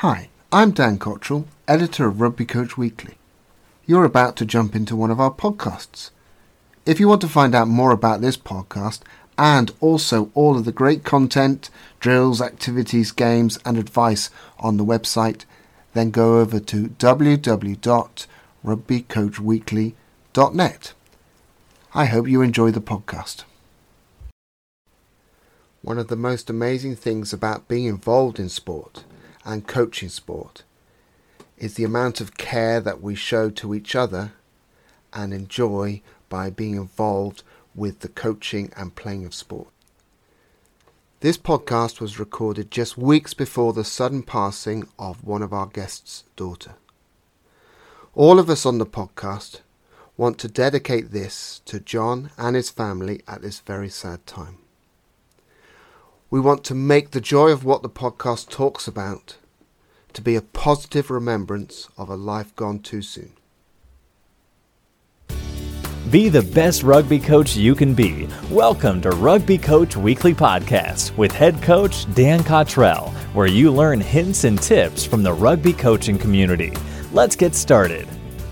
Hi, I'm Dan Cottrell, editor of Rugby Coach Weekly. You're about to jump into one of our podcasts. If you want to find out more about this podcast and also all of the great content, drills, activities, games and advice on the website, then go over to www.rugbycoachweekly.net. I hope you enjoy the podcast. One of the most amazing things about being involved in sport and coaching sport is the amount of care that we show to each other and enjoy by being involved with the coaching and playing of sport. This podcast was recorded just weeks before the sudden passing of one of our guests' daughter. All of us on the podcast want to dedicate this to John and his family at this very sad time. We want to make the joy of what the podcast talks about to be a positive remembrance of a life gone too soon. Be the best rugby coach you can be. Welcome to Rugby Coach Weekly Podcast with head coach Dan Cottrell, where you learn hints and tips from the rugby coaching community. Let's get started.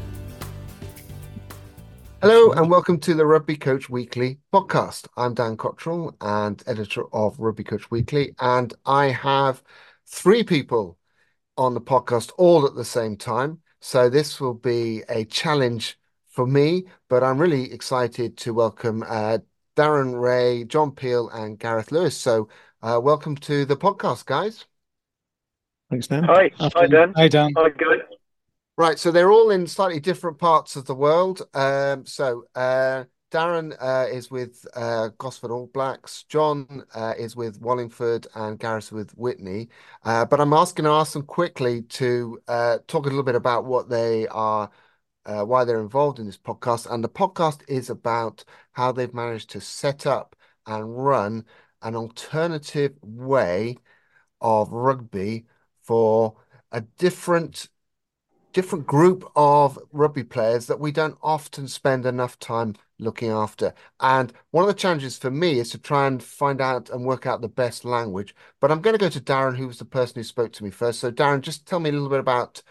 Hello and welcome to the Rugby Coach Weekly podcast. I'm Dan Cottrell and editor of Rugby Coach Weekly, and I have three people on the podcast all at the same time. So this will be a challenge for me, but I'm really excited to welcome Darren Ray, John Peel and Gareth Lewis. So welcome to the podcast, guys. Thanks, Dan. Hi Dan. Hi, Dan. Hi, good. Right, so they're all in slightly different parts of the world. Darren is with Gosford All Blacks, John is with Wallingford, and Gareth with Whitney. But I'm going to ask them quickly to talk a little bit about what they are, why they're involved in this podcast. And the podcast is about how they've managed to set up and run an alternative way of rugby for a different group of rugby players that we don't often spend enough time looking after. And one of the challenges for me is to try and find out and work out the best language. But I'm going to go to Darren, who was the person who spoke to me first. So Darren, just tell me a little bit about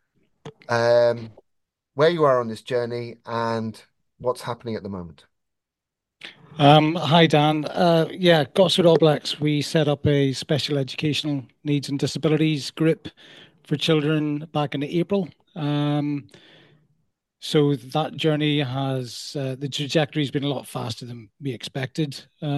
where you are on this journey and what's happening at the moment. Hi, Dan. Gosford All Blacks, we set up a special educational needs and disabilities group for children back in April. So that journey has, the trajectory has been a lot faster than we expected.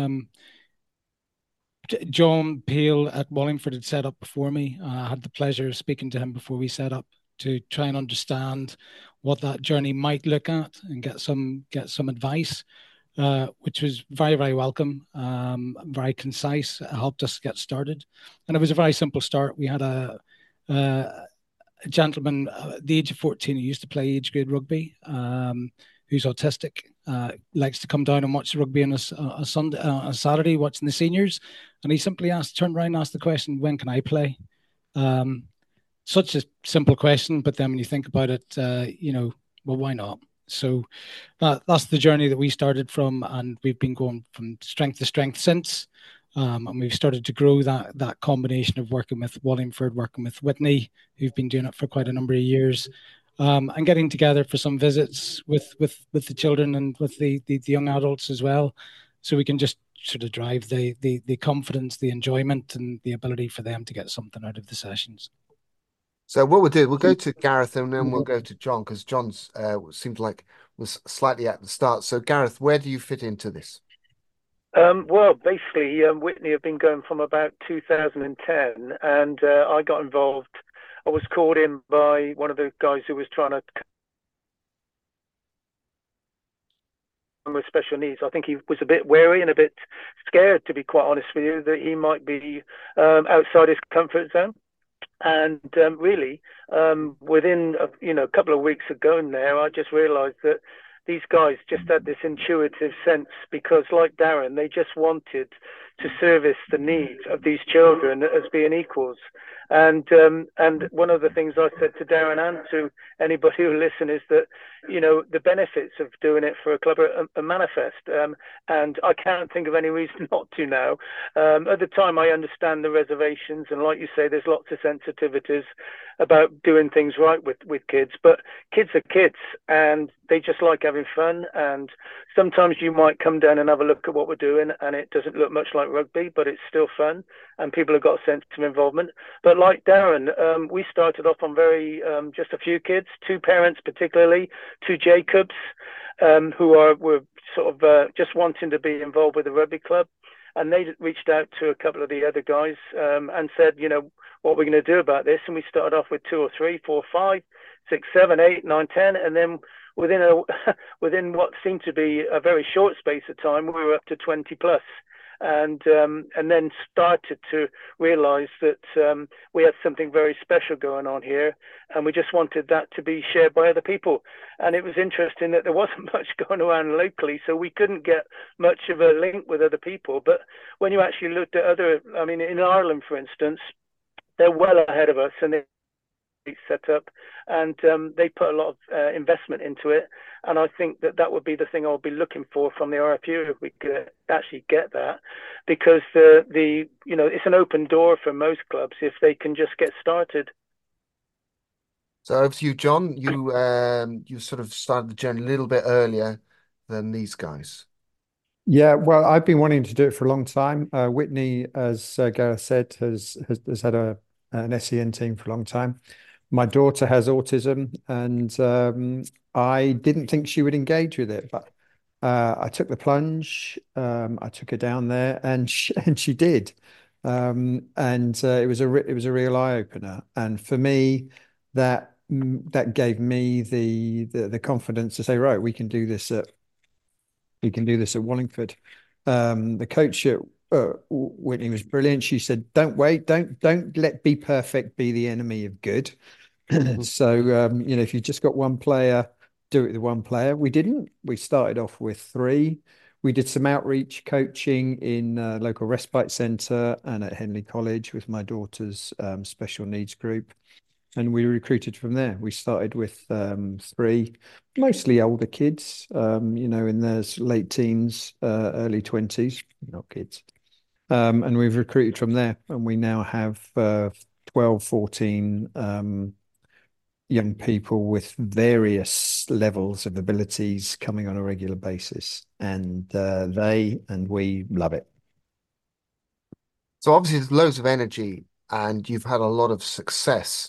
John Peel at Wallingford had set up before me. I had the pleasure of speaking to him before we set up to try and understand what that journey might look at and get some advice, which was very, very welcome, very concise. It helped us get started. And it was a very simple start. We had a gentleman at the age of 14 who used to play age grade rugby, who's autistic, likes to come down and watch rugby on a Saturday, watching the seniors. And he simply turned around and asked the question, when can I play? Such a simple question, but then when you think about it, well, why not? So that's the journey that we started from, and we've been going from strength to strength since. And we've started to grow that combination of working with Wallingford, working with Whitney, who've been doing it for quite a number of years, and getting together for some visits with the children and with the young adults as well, so we can just sort of drive the confidence, the enjoyment, and the ability for them to get something out of the sessions. So what we'll do, we'll go to Gareth and then we'll go to John, because John's seemed like was slightly at the start. So Gareth, where do you fit into this? Well, basically, Whitney have been going from about 2010, and I got involved. I was called in by one of the guys who was trying to with special needs. I think he was a bit wary and a bit scared, to be quite honest with you, that he might be outside his comfort zone. And really, within a couple of weeks of going there, I just realised that these guys just had this intuitive sense, because like Darren, they just wanted to service the needs of these children as being equals. And one of the things I said to Darren and to anybody who listen is that, you know, the benefits of doing it for a club are manifest. And I can't think of any reason not to now. At the time, I understand the reservations, and like you say, there's lots of sensitivities about doing things right with kids. But kids are kids, and they just like having fun. And sometimes you might come down and have a look at what we're doing, and it doesn't look much like rugby, but it's still fun, and people have got a sense of involvement. But like Darren, we started off on very just a few kids, two parents particularly, two Jacobs, who were sort of just wanting to be involved with the rugby club. And they reached out to a couple of the other guys and said, you know, what are we going to do about this? And we started off with 2 or 3, 4, 5, 6, 7, 8, 9, 10. And then within what seemed to be a very short space of time, we were up to 20 plus. And then started to realize that we had something very special going on here, and we just wanted that to be shared by other people. And it was interesting that there wasn't much going around locally, so we couldn't get much of a link with other people. But when you actually looked at I mean, in Ireland, for instance, they're well ahead of us, and they set up, and they put a lot of investment into it. And I think that would be the thing I'll be looking for from the RFU, if we could actually get that, because the you know, it's an open door for most clubs if they can just get started. So over to you, John. You sort of started the journey a little bit earlier than these guys. Yeah, well, I've been wanting to do it for a long time. Whitney, as Gareth said, has had an SEN team for a long time. My daughter has autism, and I didn't think she would engage with it, but I took the plunge. I took her down there, and she did, and it was a real eye opener. And for me, that gave me the confidence to say, right, we can do this at Wallingford. The coach at Whitney was brilliant. She said, "Don't wait. Don't let be perfect be the enemy of good." So you know, if you just got one player, do it with one player. We didn't. We started off with 3. We did some outreach coaching in local respite centre and at Henley College with my daughter's special needs group, and we recruited from there. We started with 3, mostly older kids, you know, in their late teens, early 20s, not kids. And we've recruited from there, and we now have 12, 14 young people with various levels of abilities coming on a regular basis, and they and we love it. So obviously there's loads of energy, and you've had a lot of success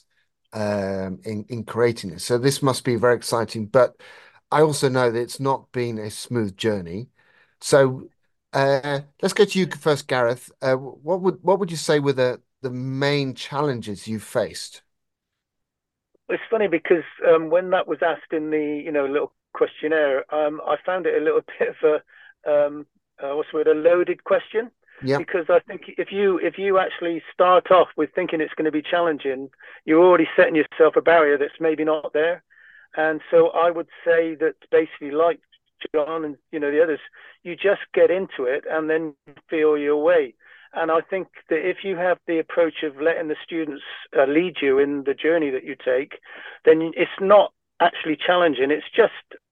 in creating this. So this must be very exciting. But I also know that it's not been a smooth journey. So let's go to you first, Gareth. What would you say were the main challenges you faced? It's funny because when that was asked in the, you know, little questionnaire, I found it a little bit of what's the word, a loaded question. Yeah. Because I think if you actually start off with thinking it's going to be challenging, you're already setting yourself a barrier that's maybe not there. And so I would say that basically, like John and, you know, the others, you just get into it and then feel your way. And I think that if you have the approach of letting the students lead you in the journey that you take, then it's not actually challenging. It's just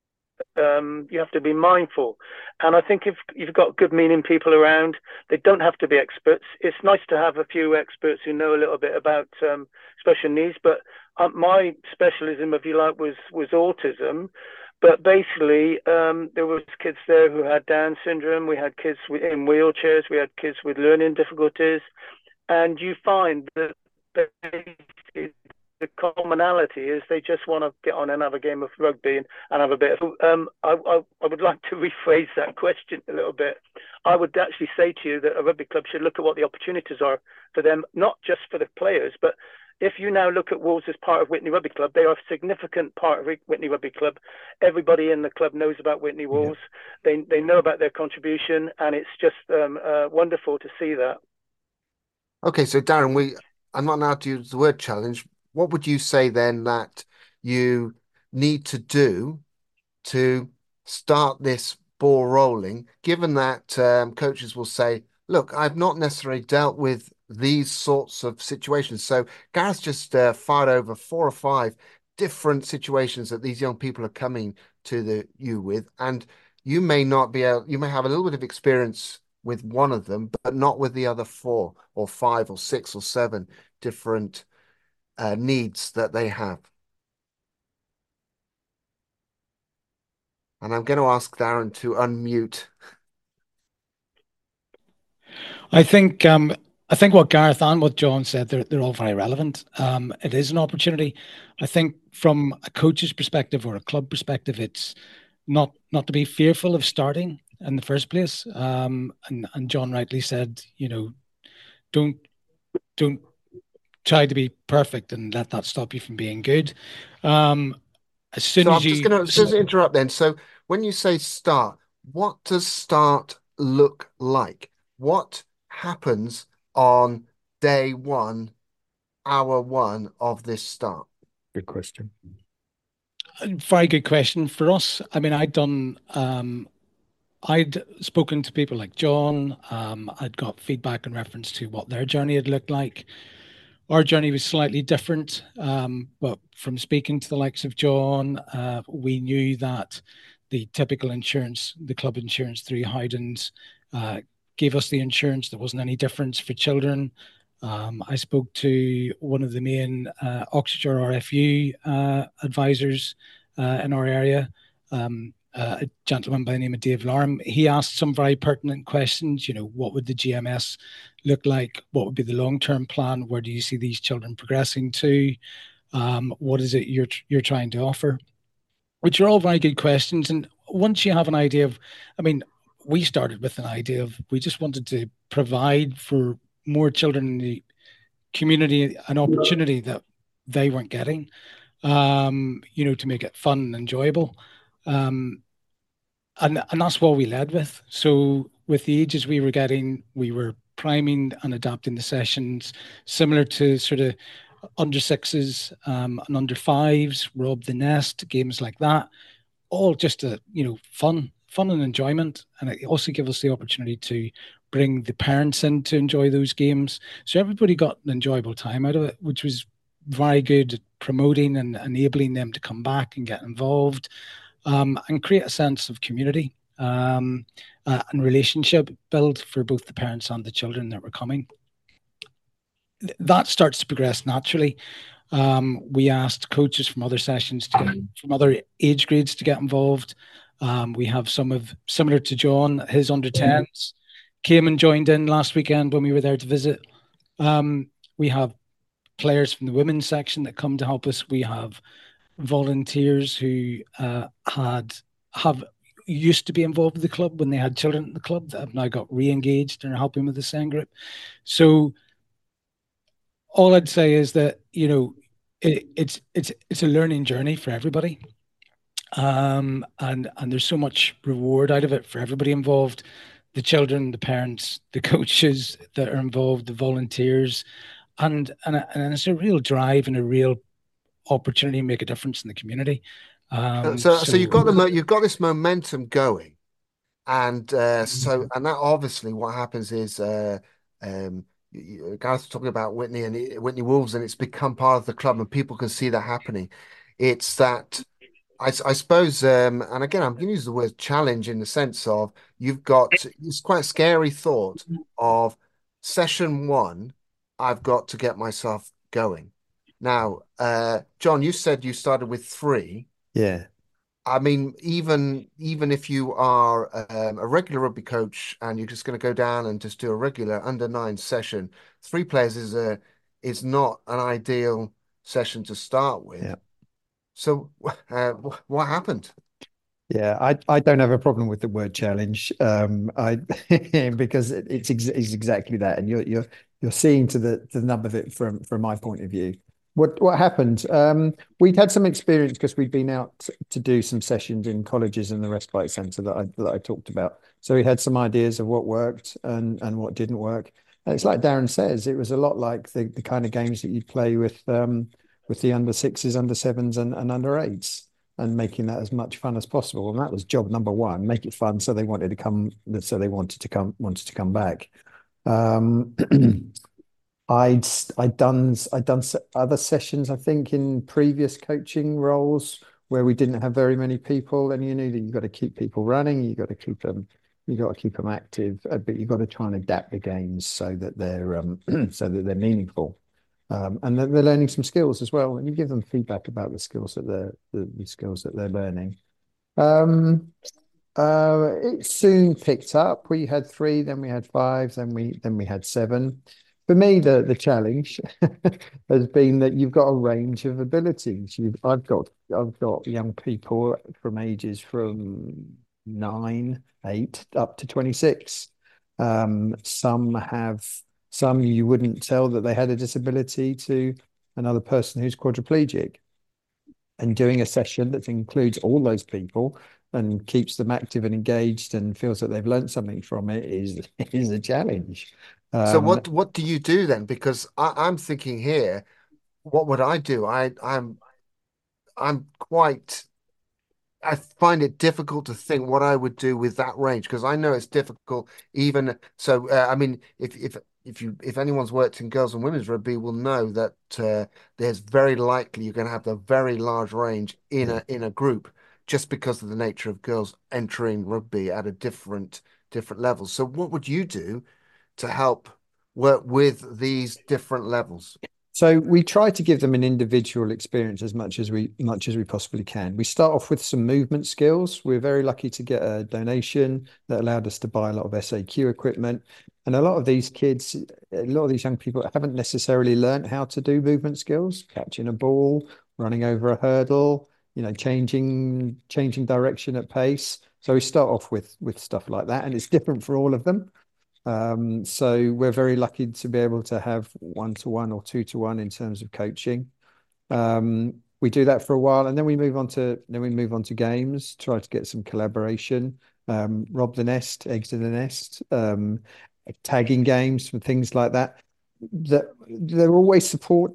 you have to be mindful. And I think if you've got good meaning people around, they don't have to be experts. It's nice to have a few experts who know a little bit about special needs, but my specialism, if you like, was autism. But basically, there was kids there who had Down syndrome. We had kids in wheelchairs. We had kids with learning difficulties. And you find that basically the commonality is they just want to get on and have a game of rugby and have a bit of. I would like to rephrase that question a little bit. I would actually say to you that a rugby club should look at what the opportunities are for them, not just for the players, but if you now look at Wolves as part of Witney Rugby Club, they are a significant part of Witney Rugby Club. Everybody in the club knows about Witney Wolves. Yeah. They know about their contribution, and it's just wonderful to see that. Okay, so Darren, I'm not allowed to use the word challenge. What would you say then that you need to do to start this ball rolling, given that coaches will say, look, I've not necessarily dealt with these sorts of situations. So Gareth just fired over 4 or 5 different situations that these young people are coming to you with, and you may not be able, you may have a little bit of experience with one of them, but not with the other 4 or 5 or 6 or 7 different needs that they have. And I'm going to ask Darren to unmute. I think I think what Gareth and what John said, they're all very relevant. It is an opportunity. I think from a coach's perspective or a club perspective, it's not to be fearful of starting in the first place. And John rightly said, don't don't try to be perfect and let that stop you from being good. As soon So as I'm just you going to just interrupt then. So when you say start, what does start look like? What happens on day one, hour one of this start? Good question. Very good question for us. I mean, I'd spoken to people like John. I'd got feedback in reference to what their journey had looked like. Our journey was slightly different, but from speaking to the likes of John, we knew that the typical insurance, the club insurance through Howdens, gave us the insurance. There wasn't any difference for children. I spoke to one of the main Oxfordshire RFU advisors in our area, a gentleman by the name of Dave Larham. He asked some very pertinent questions. What would the GMS look like? What would be the long-term plan? Where do you see these children progressing to? What is it you're trying to offer? Which are all very good questions. And once you have an idea of, I mean, we started with an idea of we just wanted to provide for more children in the community an opportunity that they weren't getting, to make it fun and enjoyable. And that's what we led with. So with the ages we were getting, we were priming and adapting the sessions similar to sort of under sixes and under fives, Rob the Nest, games like that, all just fun and enjoyment. And it also gives us the opportunity to bring the parents in to enjoy those games. So everybody got an enjoyable time out of it, which was very good at promoting and enabling them to come back and get involved, and create a sense of community and relationship build for both the parents and the children that were coming. That starts to progress naturally. We asked coaches from other sessions from other age grades to get involved. We have some of, similar to John, his under 10s came and joined in last weekend when we were there to visit. We have players from the women's section that come to help us. We have volunteers who have used to be involved with the club when they had children at the club that have now got re-engaged and are helping with the SEND group. So all I'd say is that it's a learning journey for everybody, and there's so much reward out of it for everybody involved: the children, the parents, the coaches that are involved, the volunteers, and it's a real drive and a real opportunity to make a difference in the community. So you've got this momentum going, and that obviously what happens is Gareth was talking about Witney and Witney Wolves, and it's become part of the club, and people can see that happening. It's that I suppose, and again, I'm going to use the word challenge in the sense of it's quite a scary thought of session one. I've got to get myself going. Now, John, you said you started with 3. Yeah. I mean, even if you are a regular rugby coach and you're just going to go down and just do a regular under 9 session, 3 players is not an ideal session to start with. Yeah. So, what happened? Yeah, I don't have a problem with the word challenge, because it's exactly that, and you're seeing to the nub of it from my point of view. What happened? We'd had some experience because we'd been out to do some sessions in colleges and the respite centre that I talked about. So we had some ideas of what worked and what didn't work. And it's like Darren says, it was a lot like the kind of games that you'd play with the under 6s, under 7s, and under 8s, and making that as much fun as possible. And that was job number one: make it fun, so they wanted to come back. Um, I'd done other sessions, I think, in previous coaching roles where we didn't have very many people, and you knew that you've got to keep people running, you got to keep them active, but you've got to try and adapt the games so that they're so that they're meaningful, and that they're learning some skills as well, and you give them feedback about the skills that the skills that they're learning. Um, it soon picked up. We had three, then we had five, then we had seven. For me, the challenge has been that you've got a range of abilities. I've got young people from ages from 9, 8 up to 26. Some you wouldn't tell that they had a disability to another person who's quadriplegic. And doing a session that includes all those people and keeps them active and engaged and feels that they've learned something from it is a challenge. So Um, what do you do then? Because I'm thinking here, what would I do? I'm quite I find it difficult to think what I would do with that range because I know it's difficult. Even so, I mean, if anyone's worked in girls and women's rugby, will know that there's very likely you're going to have a very large range in yeah. a group just because of the nature of girls entering rugby at a different levels. So, what would you do to help work with these different levels? So we try to give them an individual experience as much as we possibly can. We start off with some movement skills. We're very lucky to get a donation that allowed us to buy a lot of SAQ equipment. And a lot of these kids, a lot of these young people haven't necessarily learned how to do movement skills, catching a ball, running over a hurdle, changing direction at pace. So we start off with stuff like that, and it's different for all of them. So we're very lucky to be able to have 1-to-1 or 2-to-1 in terms of coaching. We do that for a while, and then we move on to games, try to get some collaboration. Rob the nest, eggs in the nest, tagging games and things like that. They're always support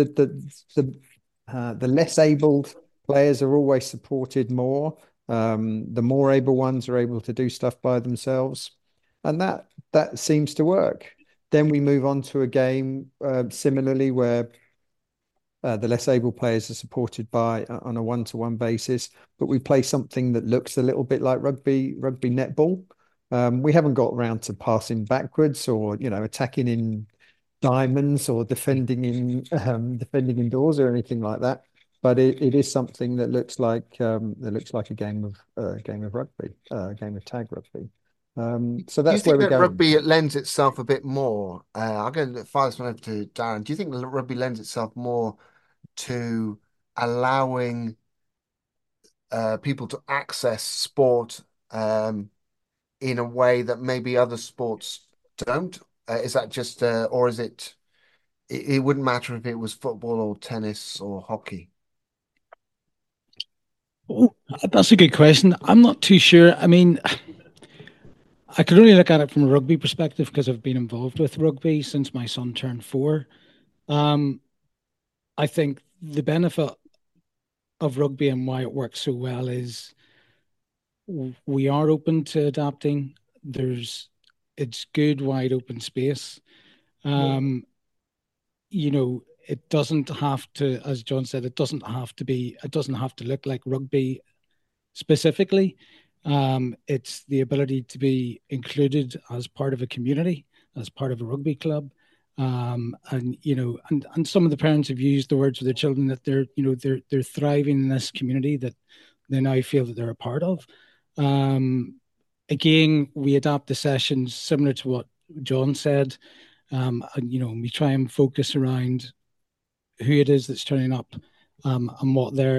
the less abled players are always supported more. The more able ones are able to do stuff by themselves, and that seems to work. Then we move on to a game similarly where the less able players are supported by on a 1-to-1 basis, but we play something that looks a little bit like rugby netball. We haven't got around to passing backwards or attacking in diamonds or defending indoors or anything like that. But it is something that looks like a game of rugby, a game of tag rugby. So Do you that's where think we're that going. rugby lends itself a bit more? I'll go and fire this one over to Darren. Do you think that rugby lends itself more to allowing people to access sport in a way that maybe other sports don't? Is that just, or is it wouldn't matter if it was football or tennis or hockey? Oh, that's a good question. I'm not too sure. I mean, I could only look at it from a rugby perspective because I've been involved with rugby since my son turned 4. Um, I think the benefit of rugby and why it works so well is we are open to adapting. It's good, wide open space. Um, it doesn't have to, as John said, it doesn't have to look like rugby specifically. It's the ability to be included as part of a community, as part of a rugby club. And some of the parents have used the words with their children that they're thriving in this community that they now feel that they're a part of. Um, Again, we adapt the sessions similar to what John said. We try and focus around who it is that's turning up, and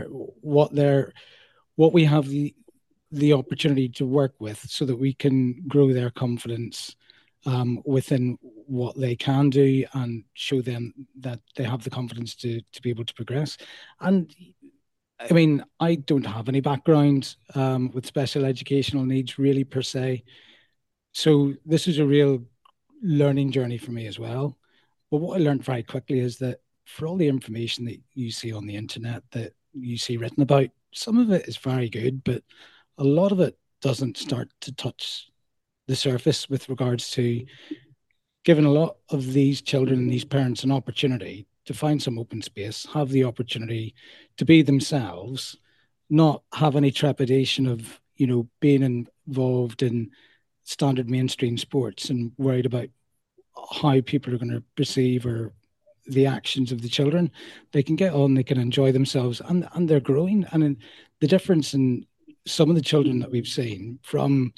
what we have the opportunity to work with so that we can grow their confidence within what they can do and show them that they have the confidence to be able to progress. And I mean, I don't have any background with special educational needs really per se. So this is a real learning journey for me as well. But what I learned very quickly is that for all the information that you see on the internet that you see written about, some of it is very good, but a lot of it doesn't start to touch the surface with regards to given a lot of these children and these parents an opportunity to find some open space, have the opportunity to be themselves, not have any trepidation of, being involved in standard mainstream sports and worried about how people are going to perceive or the actions of the children. They can get on, they can enjoy themselves, and they're growing. And the difference in some of the children that we've seen from,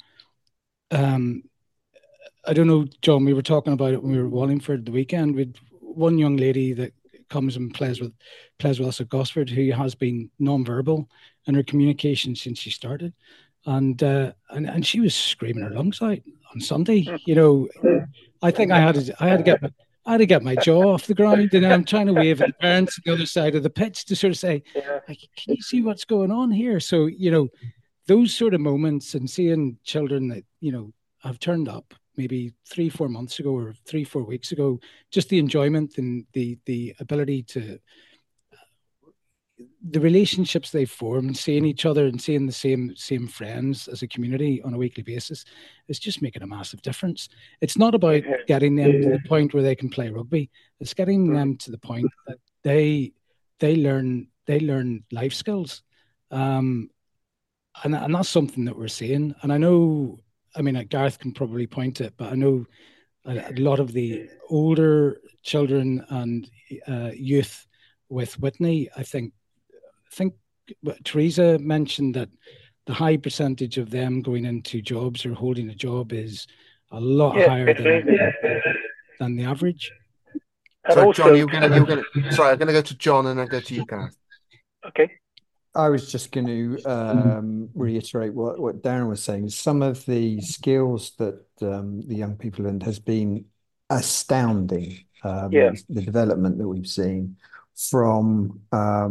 I don't know, John, we were talking about it when we were at Wallingford the weekend with one young lady that comes and plays with us at Gosford, who has been non-verbal in her communication since she started. And she was screaming her lungs out on Sunday. I think I had to get my jaw off the ground, and I'm trying to wave at the parents on the other side of the pitch to sort of say, like, can you see what's going on here? So, those sort of moments and seeing children that, have turned up maybe 3-4 months ago or 3-4 weeks ago, just the enjoyment and the ability to, the relationships they form and seeing each other and seeing the same friends as a community on a weekly basis is just making a massive difference. It's not about getting them to the point where they can play rugby. It's getting them to the point that they learn life skills. And that's something that we're seeing. And I know, Gareth can probably point to it, but I know a lot of the older children and youth with Whitney, I think Teresa mentioned that the high percentage of them going into jobs or holding a job is a lot higher than the average. Sorry, John, you're gonna. Sorry, I'm gonna go to John and then go to you, Gareth. Okay. I was just going to reiterate what Darren was saying. Some of the skills that the young people learned has been astounding. The development that we've seen from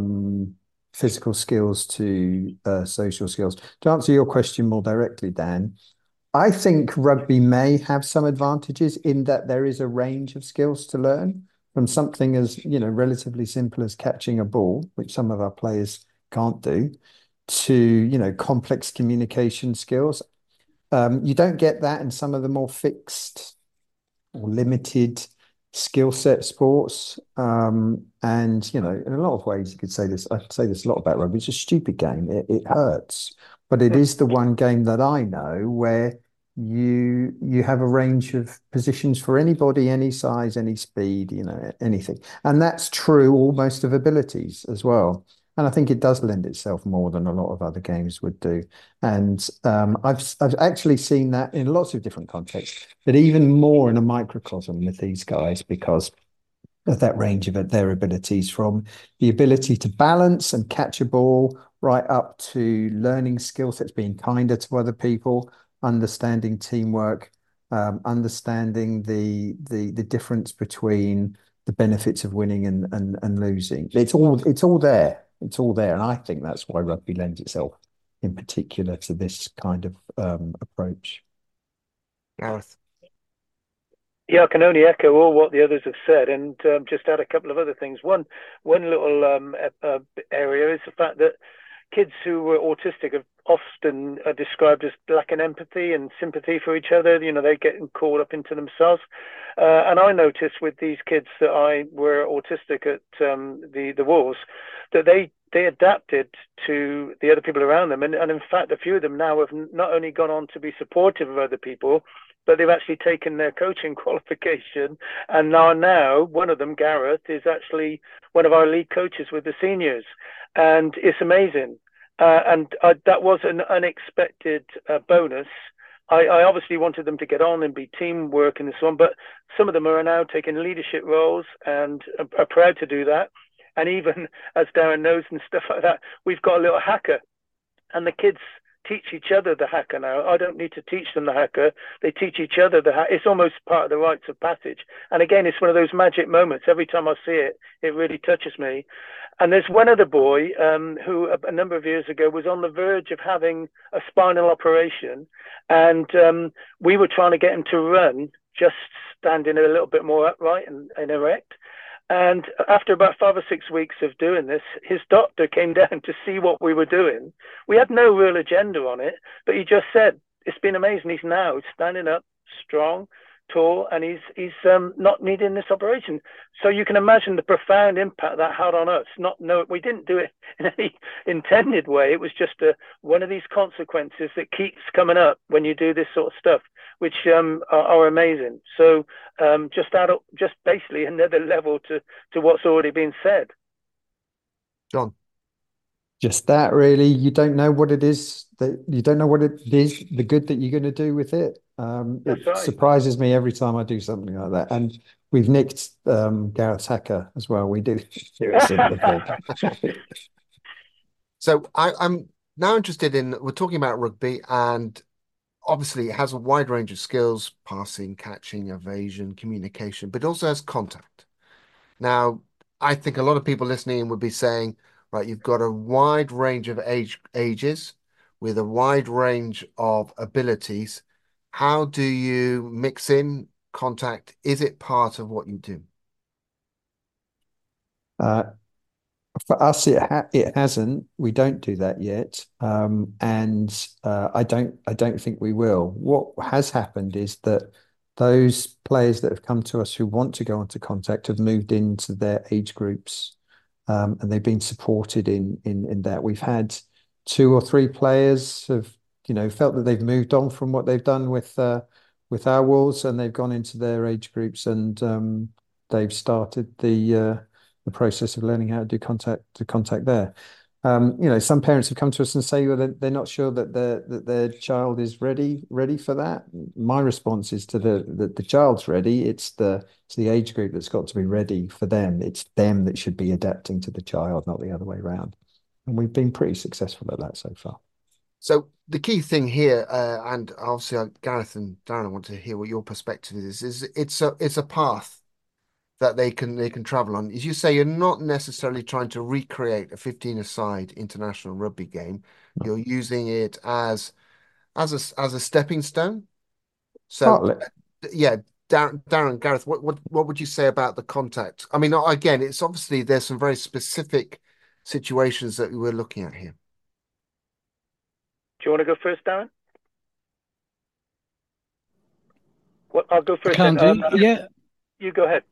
physical skills to social skills. To answer your question more directly, Dan, I think rugby may have some advantages in that there is a range of skills to learn, from something as relatively simple as catching a ball, which some of our players can't do, to complex communication skills. You don't get that in some of the more fixed or limited skill set sports. And in a lot of ways you could say this. I say this a lot about rugby. It's a stupid game. It hurts, but it is the one game that I know where you have a range of positions for anybody, any size, any speed, anything. And that's true almost of abilities as well. And I think it does lend itself more than a lot of other games would do. And I've actually seen that in lots of different contexts, but even more in a microcosm with these guys because of that range of their abilities, from the ability to balance and catch a ball right up to learning skill sets, being kinder to other people, understanding teamwork, understanding the difference between the benefits of winning and losing. It's all there. It's all there. And I think that's why rugby lends itself in particular to this kind of approach. Gareth. Yeah, I can only echo all what the others have said and just add a couple of other things. One little area is the fact that kids who were autistic have often described as lacking empathy and sympathy for each other. They get caught up into themselves. And I noticed with these kids that were autistic at the Wolves that they adapted to the other people around them. And in fact, a few of them now have not only gone on to be supportive of other people, but they've actually taken their coaching qualification. And now one of them, Gareth, is actually one of our lead coaches with the seniors. And it's amazing. That was an unexpected bonus. I obviously wanted them to get on and be teamwork and so on, but some of them are now taking leadership roles and are proud to do that. And even, as Darren knows and stuff like that, we've got a little haka, and the kids teach each other the haka now. I don't need to teach them the haka. They teach each other the haka. It's almost part of the rites of passage. And again, it's one of those magic moments. Every time I see it, it really touches me. And there's one other boy who a number of years ago was on the verge of having a spinal operation. And we were trying to get him to run, just standing a little bit more upright and erect. And after about 5 or 6 weeks of doing this, his doctor came down to see what we were doing. We had no real agenda on it, but he just said, it's been amazing. He's now standing up strong, tour, and he's not needing this operation. So you can imagine the profound impact that had on us. We didn't do it in any intended way. It was just one of these consequences that keeps coming up when you do this sort of stuff, which are amazing. So just basically another level to what's already been said. John. Just that, really. You don't know what it is the good that you're going to do with it. It right. surprises me every time I do something like that. And we've nicked Gareth Hacker as well. We do a similar thing. So I'm now interested we're talking about rugby, and obviously it has a wide range of skills: passing, catching, evasion, communication, but it also has contact. Now, I think a lot of people listening would be saying, right, you've got a wide range of ages with a wide range of abilities. How do you mix in contact? Is it part of what you do? For us, it hasn't. We don't do that yet, and I don't think we will. What has happened is that those players that have come to us who want to go onto contact have moved into their age groups, and they've been supported in that. We've had 2 or 3 players have felt that they've moved on from what they've done with our Wolves, and they've gone into their age groups, and they've started the process of learning how to do contact there. Some parents have come to us and say, well, they're not sure that their child is ready for that. My response is to the child's ready. It's the age group that's got to be ready for them. It's them that should be adapting to the child, not the other way around. And we've been pretty successful at that so far. So the key thing here, and obviously Gareth and Darren, I want to hear what your perspective is it's a path that they can travel on. As you say, you're not necessarily trying to recreate a 15-a-side international rugby game. You're using it as a stepping stone. So yeah, Darren, Gareth, what would you say about the contact? I mean, again, it's obviously there's some very specific situations that we're looking at here. Do you want to go first, Darren? Well, I'll go first. Yeah. You go ahead.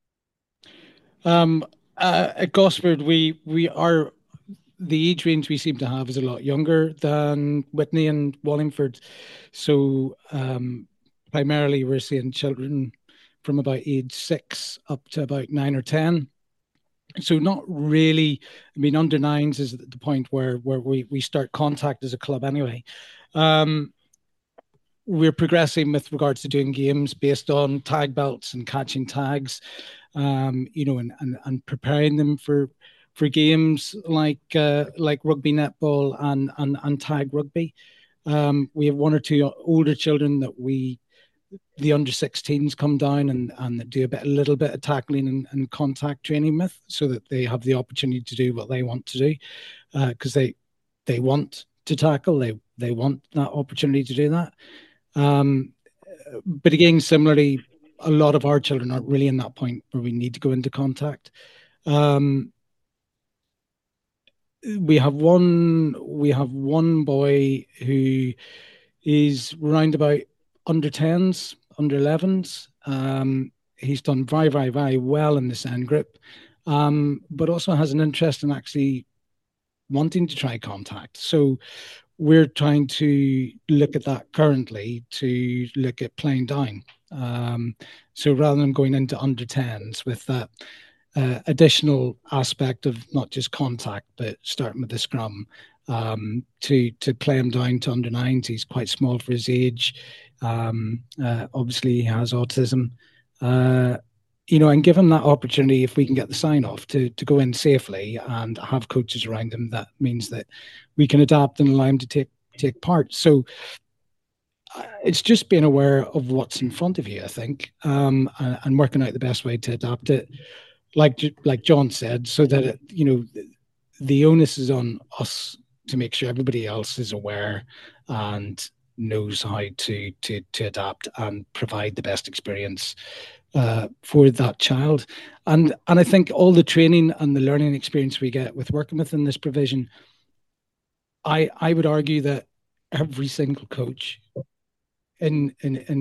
At Gosford, we are the age range we seem to have is a lot younger than Witney and Wallingford. So primarily we're seeing children from about age 6 up to about 9 or 10. So not really, I mean, under 9s is the point where we start contact as a club anyway. We're progressing with regards to doing games based on tag belts and catching tags, and preparing them for games like rugby netball and tag rugby. We have 1 or 2 older children that the under 16s come down and do a little bit of tackling and contact training with, so that they have the opportunity to do what they want to do, because they want to tackle, they want that opportunity to do that. But again, similarly, a lot of our children aren't really in that point where we need to go into contact. We have one boy who is round about under 10s, under 11s. He's done very, very, very well in the SEND group, but also has an interest in actually wanting to try contact. So we're trying to look at that currently, to look at playing down. So rather than going into under 10s with that additional aspect of not just contact, but starting with the scrum, to play him down to under 9s. He's quite small for his age. Obviously he has autism, and give him that opportunity. If we can get the sign off to go in safely and have coaches around him, that means that we can adapt and allow him to take part. So it's just being aware of what's in front of you, I think, and working out the best way to adapt it, like John said, so that the onus is on us to make sure everybody else is aware and knows how to adapt and provide the best experience for that child. And I think all the training and the learning experience we get with working within this provision, I would argue that every single coach in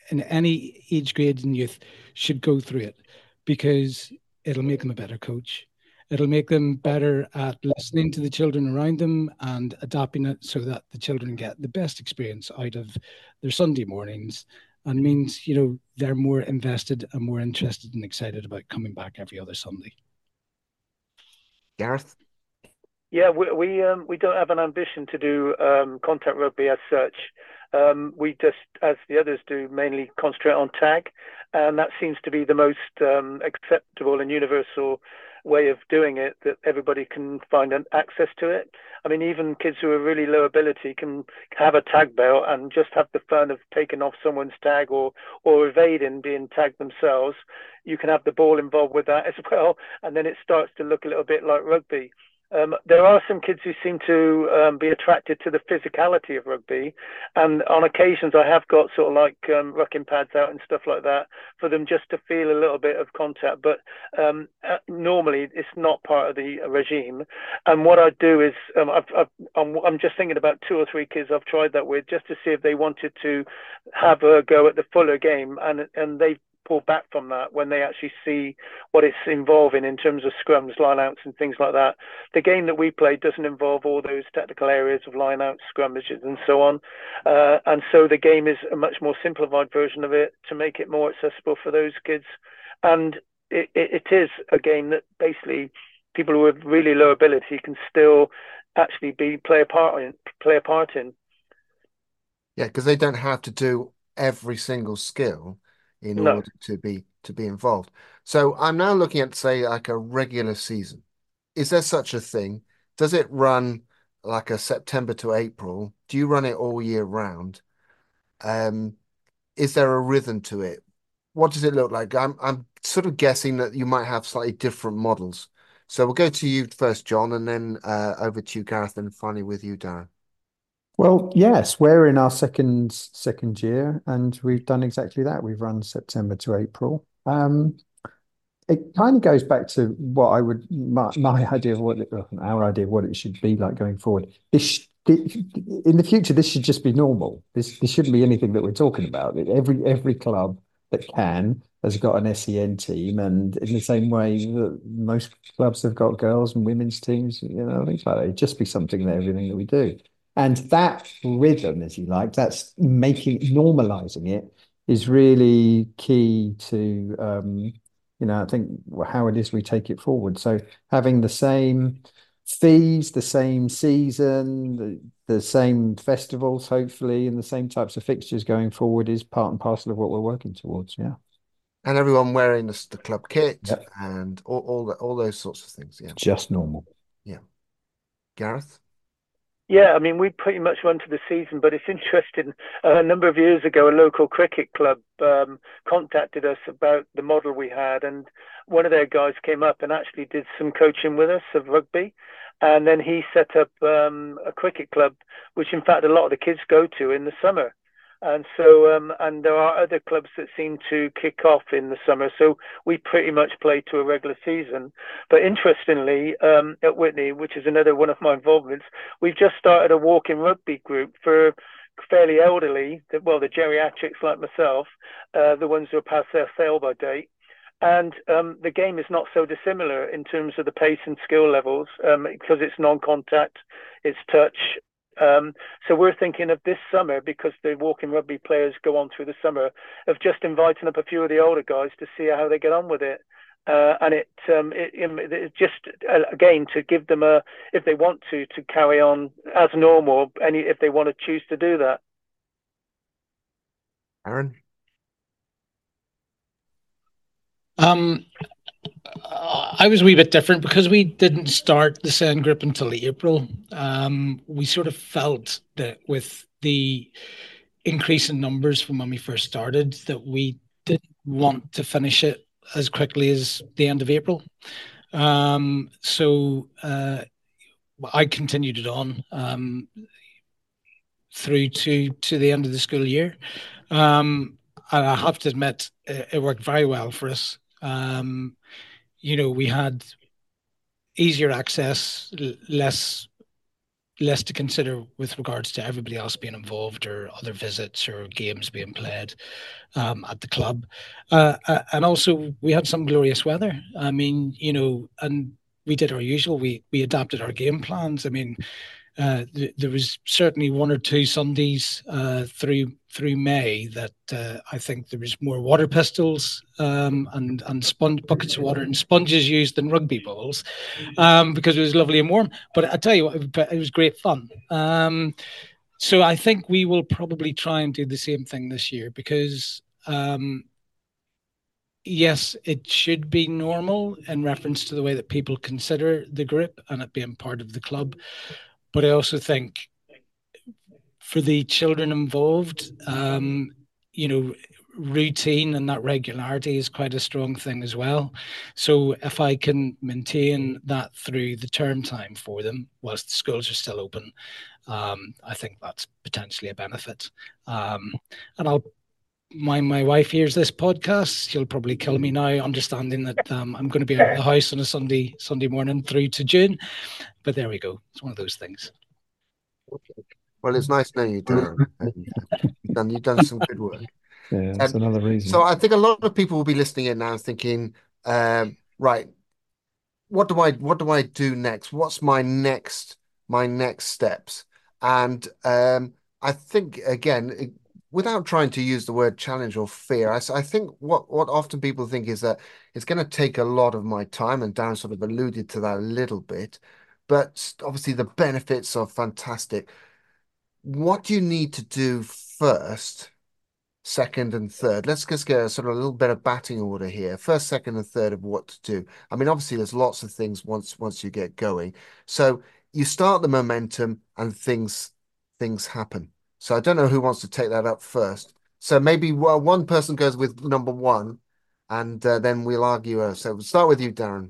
in any age grade and youth should go through it, because it'll make them a better coach. It'll make them better at listening to the children around them and adapting it so that the children get the best experience out of their Sunday mornings, and means, they're more invested and more interested and excited about coming back every other Sunday. Gareth? Yeah, we don't have an ambition to do contact rugby as such. We just, as the others do, mainly concentrate on tag, and that seems to be the most acceptable and universal way of doing it, that everybody can find an access to it. I mean, even kids who are really low ability can have a tag belt and just have the fun of taking off someone's tag or evading being tagged themselves. You can have the ball involved with that as well, and then it starts to look a little bit like rugby. There are some kids who seem to be attracted to the physicality of rugby, and on occasions I have got sort of like rucking pads out and stuff like that for them just to feel a little bit of contact, but normally it's not part of the regime. And what I do is I'm just thinking about 2 or 3 kids I've tried that with, just to see if they wanted to have a go at the fuller game, and they pull back from that when they actually see what it's involving in terms of scrums, line-outs and things like that. The game that we play doesn't involve all those technical areas of line-outs, scrummages and so on. And so the game is a much more simplified version of it to make it more accessible for those kids. And it is a game that basically people who have really low ability can still actually play a part in. Yeah, because they don't have to do every single skill in No. order to be involved. So I'm now looking at, say, like a regular season. Is there such a thing? Does it run like a September to April? Do you run it all year round? Is there a rhythm to it? What does it look like? I'm sort of guessing that you might have slightly different models. So we'll go to you first, John, and then over to you, Gareth, and finally with you, Darren. Well, yes, we're in our second year, and we've done exactly that. We've run September to April. It kind of goes back to what my idea of our idea of what it should be like going forward. In the future, this should just be normal. This shouldn't be anything that we're talking about. Every club that has got an SEN team, and in the same way that most clubs have got girls and women's teams, things like that. It'd just be something that everything that we do. And that rhythm, as you like, that's normalizing it is really key to, I think how it is we take it forward. So having the same fees, the same season, the same festivals, hopefully, and the same types of fixtures going forward is part and parcel of what we're working towards. Yeah. And everyone wearing the club kit. Yep. And all those sorts of things. Yeah. Just normal. Yeah. Gareth? Yeah, I mean, we pretty much run to the season, but it's interesting. A number of years ago, a local cricket club contacted us about the model we had, and one of their guys came up and actually did some coaching with us of rugby. And then he set up a cricket club, which in fact a lot of the kids go to in the summer. And so, and there are other clubs that seem to kick off in the summer. So we pretty much play to a regular season. But interestingly, at Witney, which is another one of my involvements, we've just started a walking rugby group for fairly elderly, the geriatrics like myself, the ones who are past their sale-by date. And the game is not so dissimilar in terms of the pace and skill levels, because it's non-contact, it's touch. So we're thinking of this summer, because the walking rugby players go on through the summer, of just inviting up a few of the older guys to see how they get on with it. And it just, again, to give them if they want to carry on as normal, if they want to choose to do that. Aaron? I was a wee bit different because we didn't start the SEN group until April. We sort of felt that with the increase in numbers from when we first started, that we didn't want to finish it as quickly as the end of April. So I continued it on through to the end of the school year. And I have to admit, it worked very well for us. We had easier access, less less to consider with regards to everybody else being involved or other visits or games being played at the club. And also, we had some glorious weather. I mean, and we did our usual. We adapted our game plans. I mean, there was certainly one or two Sundays through May that I think there was more water pistols and buckets of water and sponges used than rugby balls because it was lovely and warm. But I tell you what, it was great fun. So I think we will probably try and do the same thing this year because yes, it should be normal in reference to the way that people consider the group and it being part of the club. But I also think for the children involved, routine and that regularity is quite a strong thing as well. So if I can maintain that through the term time for them, whilst the schools are still open, I think that's potentially a benefit. And my wife hears this podcast, she'll probably kill me now, understanding that I'm going to be out of the house on a Sunday morning through to June. But there we go. It's one of those things. Well, it's nice knowing you, Darren. You've done some good work. Yeah, that's another reason. So I think a lot of people will be listening in now thinking, right, what do I do next? What's my next steps? And I think again, without trying to use the word challenge or fear, I think what often people think is that it's going to take a lot of my time, and Darren sort of alluded to that a little bit. But obviously the benefits are fantastic. What do you need to do first, second, and third? Let's just get a sort of a little bit of batting order here. First, second, and third of what to do. I mean, obviously, there's lots of things once you get going. So you start the momentum, and things happen. So I don't know who wants to take that up first. So maybe one person goes with number one, and then we'll argue. So we'll start with you, Darren.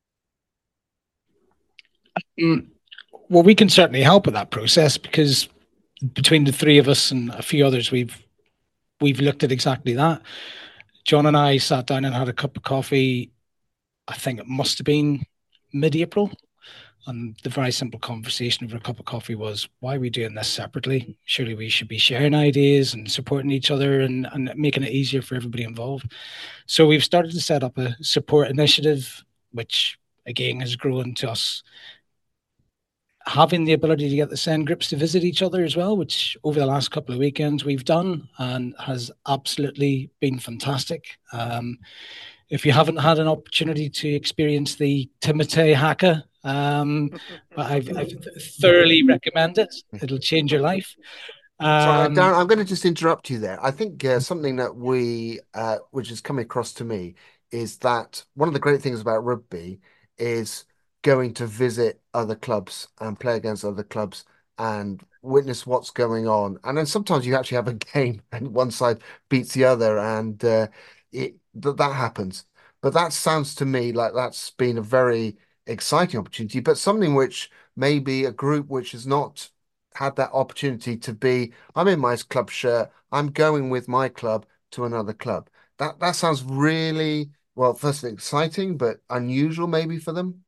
Well, we can certainly help with that process because between the three of us and a few others, we've looked at exactly that. John and I sat down and had a cup of coffee. I think it must have been mid-April. And the very simple conversation over a cup of coffee was, why are we doing this separately? Surely we should be sharing ideas and supporting each other and making it easier for everybody involved. So we've started to set up a support initiative, which again has grown to us having the ability to get the SEND groups to visit each other as well, which over the last couple of weekends we've done and has absolutely been fantastic. If you haven't had an opportunity to experience the Timotei Haka, I thoroughly recommend it. It'll change your life. Sorry, Darren, I'm going to just interrupt you there. I think something that which is coming across to me is that one of the great things about rugby is going to visit other clubs and play against other clubs and witness what's going on. And then sometimes you actually have a game and one side beats the other and that happens. But that sounds to me like that's been a very exciting opportunity, but something which maybe a group which has not had that opportunity to be, I'm in my club shirt, I'm going with my club to another club. That sounds really, well, firstly exciting, but unusual maybe for them.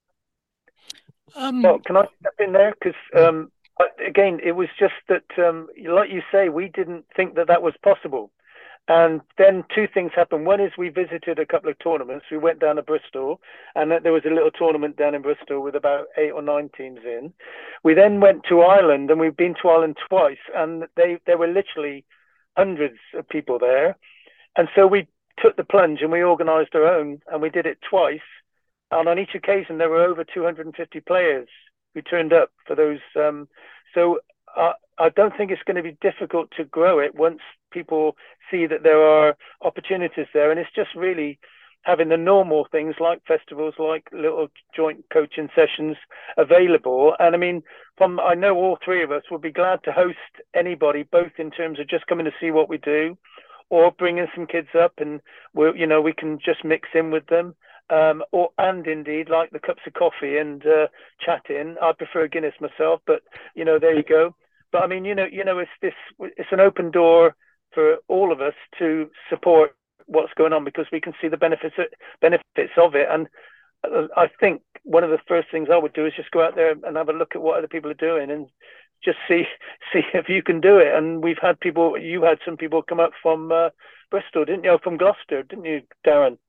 Well, can I step in there? Because again, it was just that, like you say, we didn't think that was possible. And then two things happened. One is we visited a couple of tournaments. We went down to Bristol, and there was a little tournament down in Bristol with about 8 or 9 teams in. We then went to Ireland, and we've been to Ireland twice, and there were literally hundreds of people there. And so we took the plunge and we organised our own, and we did it twice. And on each occasion, there were over 250 players who turned up for those. So I don't think it's going to be difficult to grow it once people see that there are opportunities there. And it's just really having the normal things like festivals, like little joint coaching sessions available. And I mean, I know all three of us would be glad to host anybody, both in terms of just coming to see what we do or bringing some kids up and we can just mix in with them. And indeed, like the cups of coffee and chatting. I prefer Guinness myself, but there you go. But I mean, it's an open door for all of us to support what's going on because we can see the benefits of it. And I think one of the first things I would do is just go out there and have a look at what other people are doing and just see if you can do it. And we've had people, you had some people come up from Bristol, didn't you? From Gloucester, didn't you, Darren?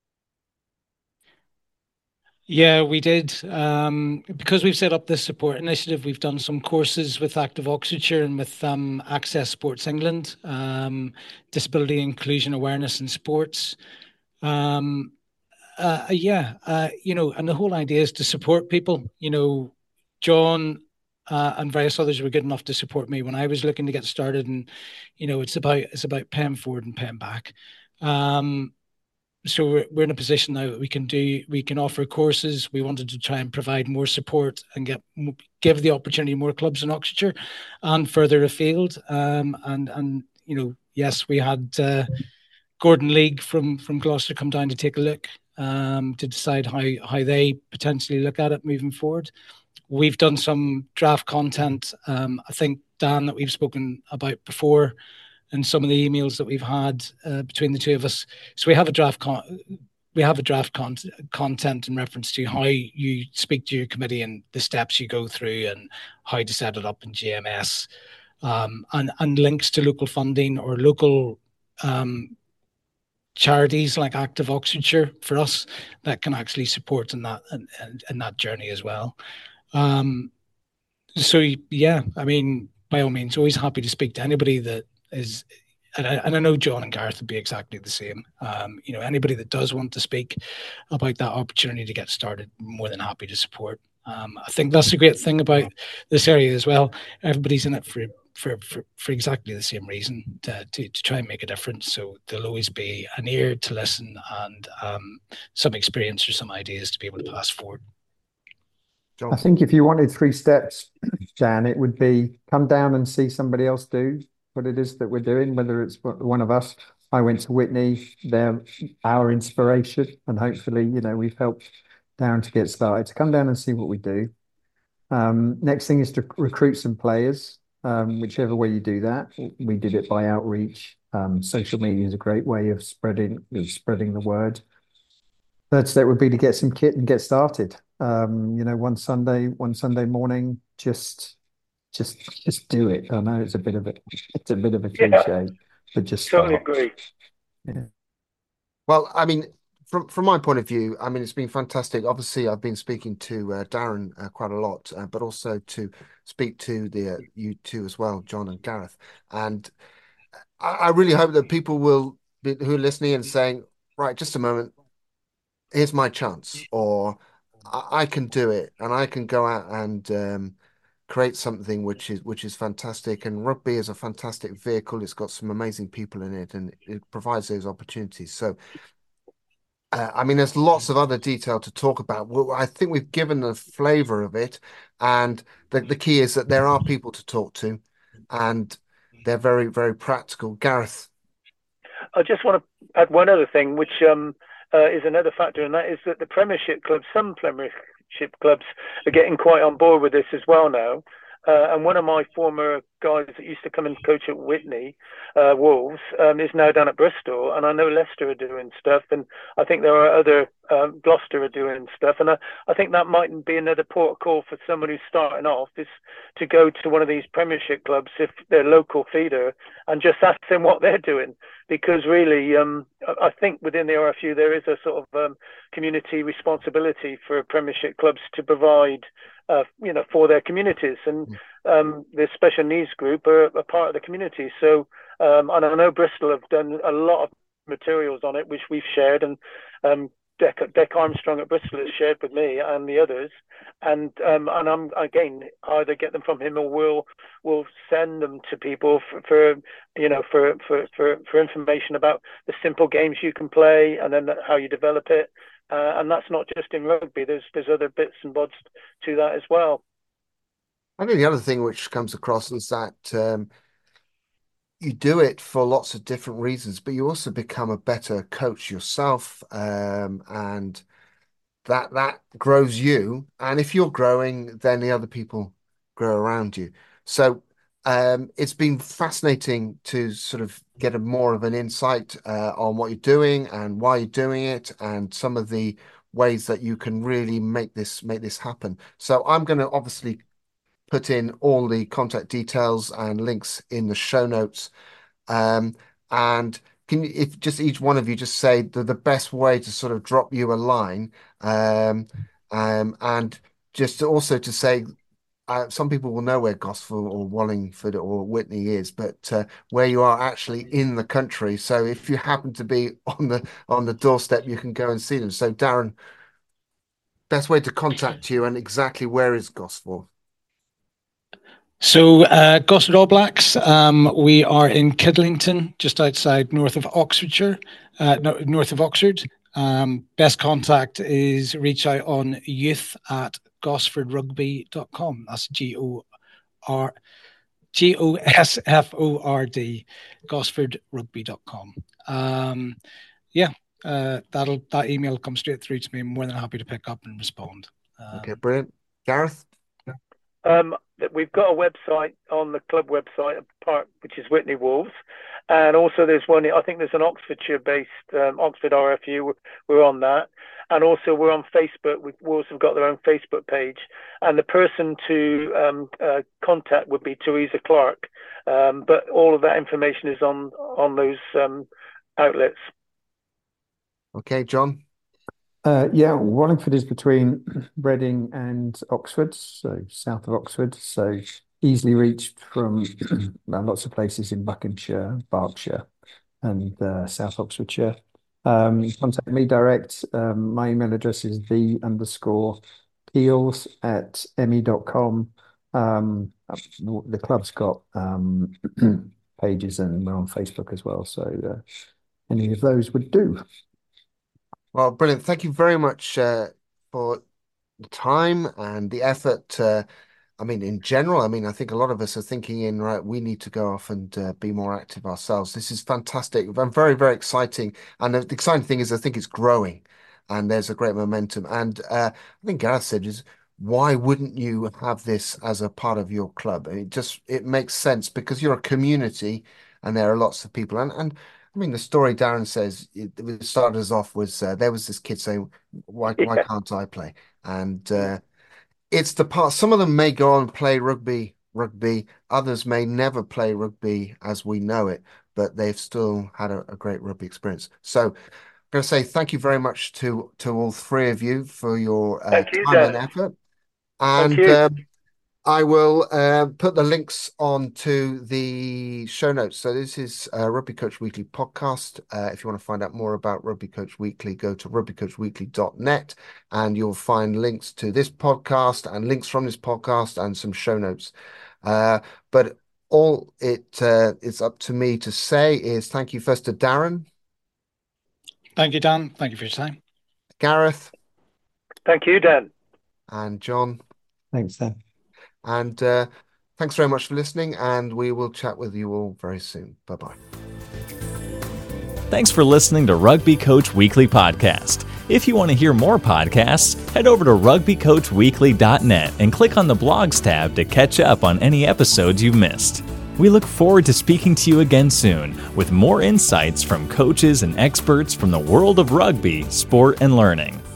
Yeah, we did. Because we've set up this support initiative, we've done some courses with Active Oxfordshire and with Access Sports England, disability inclusion awareness in sports. And the whole idea is to support people. John and various others were good enough to support me when I was looking to get started, and it's about paying forward and paying back. So we're in a position now that we can offer courses. We wanted to try and provide more support and give the opportunity to more clubs in Oxfordshire and further afield. Yes, we had Gordon League from Gloucester come down to take a look, to decide how they potentially look at it moving forward. We've done some draft content. I think, Dan, that we've spoken about before, and some of the emails that we've had between the two of us. So we have a draft content in reference to how you speak to your committee and the steps you go through and how to set it up in GMS, and links to local funding or local charities like Active Oxfordshire for us that can actually support in that journey as well. So yeah, I mean, by all means, always happy to speak to anybody that is, and I know John and Gareth would be exactly the same. Anybody that does want to speak about that opportunity to get started, more than happy to support. I think that's a great thing about this area as well. Everybody's in it for exactly the same reason, to try and make a difference. So there'll always be an ear to listen and some experience or some ideas to be able to pass forward. John. I think if you wanted 3 steps, Dan, it would be come down and see somebody else do what it is that we're doing, whether it's one of us. I went to Whitney, they're our inspiration, and hopefully, we've helped Darren to get started. To come down and see what we do. Next thing is to recruit some players, whichever way you do that. We did it by outreach. Social media is a great way of spreading the word. Third step would be to get some kit and get started. One Sunday morning, just do it. I know it's a bit of a cliche, but just start. Totally agree. Yeah. Well, I mean, from my point of view, I mean, it's been fantastic. Obviously, I've been speaking to Darren quite a lot, but also to speak to you two as well, John and Gareth. And I really hope that people who are listening and saying, right, just a moment, here's my chance, or I can do it, and I can go out and create something which is fantastic. And rugby is a fantastic vehicle. It's got some amazing people in it, and it provides those opportunities. So, I mean, there's lots of other detail to talk about. Well, I think we've given a flavour of it, and the key is that there are people to talk to, and they're very, very practical. Gareth. I just want to add one other thing, which is another factor, and that is that some Premiership clubs are getting quite on board with this as well now. And one of my former guys that used to come and coach at Whitney, Wolves, is now down at Bristol. And I know Leicester are doing stuff. And I think there are other, Gloucester are doing stuff. And I think that might be another port of call for someone who's starting off, is to go to one of these Premiership clubs, if they're local feeder, and just ask them what they're doing. Because really, I think within the RFU, there is a sort of community responsibility for Premiership clubs to provide for their communities, and the special needs group are a part of the community. So, and I know Bristol have done a lot of materials on it, which we've shared, and Dec Armstrong at Bristol has shared with me and the others, and I'm again either get them from him or we'll send them to people for information about the simple games you can play and then how you develop it. And that's not just in rugby. There's other bits and bobs to that as well. I think the other thing which comes across is that you do it for lots of different reasons, but you also become a better coach yourself, and that grows you. And if you're growing, then the other people grow around you. So it's been fascinating to sort of get more of an insight on what you're doing and why you're doing it, and some of the ways that you can really make this happen. So I'm going to obviously put in all the contact details and links in the show notes. And if just each one of you just say the best way to sort of drop you a line, and just also to say, some people will know where Gosford or Wallingford or Witney is, but where you are actually in the country. So if you happen to be on the doorstep, you can go and see them. So Darren, best way to contact you and exactly where is Gosford? So Gosford All Blacks, we are in Kidlington, just outside north of Oxfordshire, north of Oxford. Best contact is reach out on youth@gosfordrugby.com. That's GOSFORD, gosfordrugby.com. That email will come straight through to me. I'm more than happy to pick up and respond. Okay, brilliant. Gareth? We've got a website on the club website, which is Witney Wolves. And also there's one, I think there's an Oxfordshire-based Oxford RFU. We're on that. And also we're on Facebook. Wolves have got their own Facebook page. And the person to contact would be Teresa Clark. But all of that information is on those outlets. Okay, John? Wallingford is between Reading and Oxford, so south of Oxford, so easily reached from lots of places in Buckinghamshire, Berkshire, and South Oxfordshire. Contact me direct. My email address is the_peels@me.com. The club's got pages, and we're on Facebook as well, so any of those would do. Well, brilliant. Thank you very much for the time and the effort. In general, I think a lot of us are thinking right, we need to go off and be more active ourselves. This is fantastic and very, very exciting. And the exciting thing is I think it's growing and there's a great momentum. And I think Gareth said is, why wouldn't you have this as a part of your club? It makes sense because you're a community and there are lots of people. And the story Darren says, it started us off was there was this kid saying, why can't I play? And it's the part, some of them may go on and play rugby, others may never play rugby as we know it, but they've still had a great rugby experience. So I'm going to say thank you very much to all three of you for your time and effort. And I will put the links onto the show notes. So this is Rugby Coach Weekly podcast. If you want to find out more about Rugby Coach Weekly, go to rugbycoachweekly.net and you'll find links to this podcast and links from this podcast and some show notes. But all it is up to me to say is thank you first to Darren. Thank you, Dan. Thank you for your time. Gareth. Thank you, Dan. And John. Thanks, Dan. And thanks very much for listening, and we will chat with you all very soon. Bye-bye. Thanks for listening to Rugby Coach Weekly Podcast. If you want to hear more podcasts, head over to rugbycoachweekly.net and click on the blogs tab to catch up on any episodes you've missed. We look forward to speaking to you again soon with more insights from coaches and experts from the world of rugby, sport, and learning.